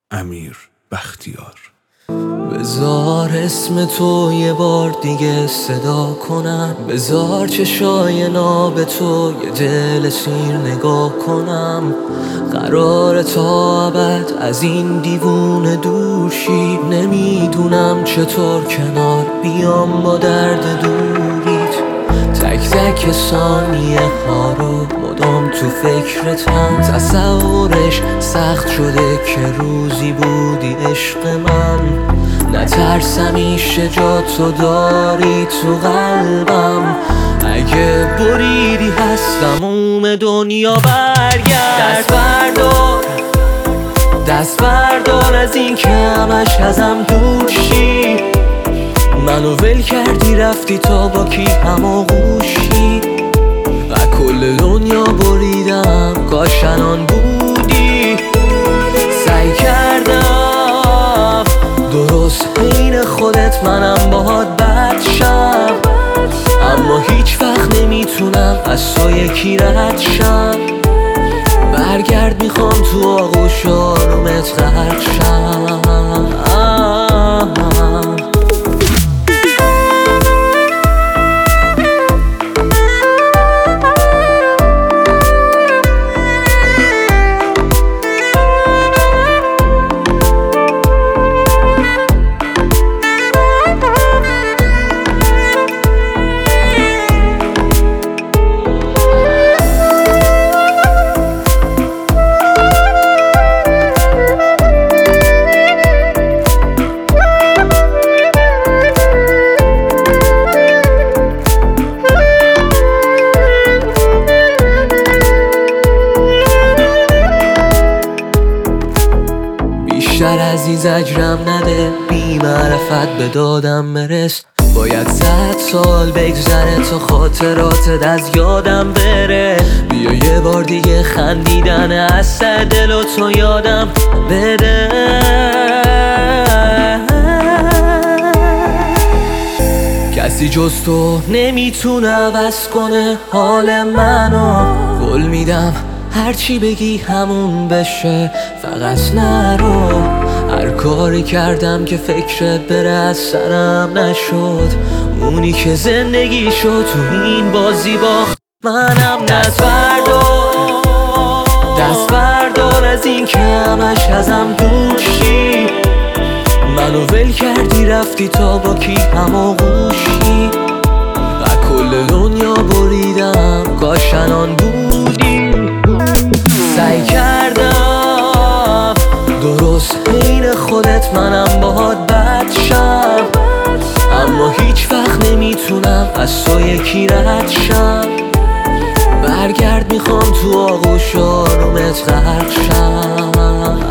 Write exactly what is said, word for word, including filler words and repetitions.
امیر بختیار. بذار اسم تو یه بار دیگه صدا کنم، بذار چشای ناب تو یه دل سیر نگاه کنم. قرار تا ابد از این دیوونه دور شی، نمیدونم چطور کنار بیام با درد دوریت. تک تک ثانیه ها رو مدام تو فکرتم، تصورش سخت شده که روزی بودی عشق من. نترسم ایشه جا تو داری تو قلبم، اگه بریدی هستم اوم دنیا برگرد. دست بردار دست بردار از این که همش ازم دور شی، منو ول کردی رفتی تا با کی هماغوشی. و کل دنیا بریدم کاش الان بودی. سعی کردم درست بین خودت منم باهات بد شم، اما هیچ وقت نمیتونم از تو یکی رد شم. برگرد میخوام تو آغوش آرومت غرق شم. بیشتر از این زجرم نده، بی معرفت به دادم برس. باید صد سال بگذره تا خاطراتت از یادم بره. بیا یه بار دیگه خندیدن از سر دل و تو یادم بده. کسی جز تو نمیتونه عوض کنه حال منو. قول میدم هرچی بگی همون بشه، فقط نرو. هر کاری کردم که فکرت بره از سرم نشد، اونی که زندگی شد تو این بازی باخت منم. دست بردار دست بردار از این که همش ازم دور شی، منو ول کردی رفتی تا با کی هماغوشی. و کل دنیا بریدم کاش الان بودی. سعی کردم درست بین خودت منم باهات بد شم، اما هیچ وقت نمیتونم از تو یکی رد شم. برگرد میخوام تو آغوش آرومت غرق شم.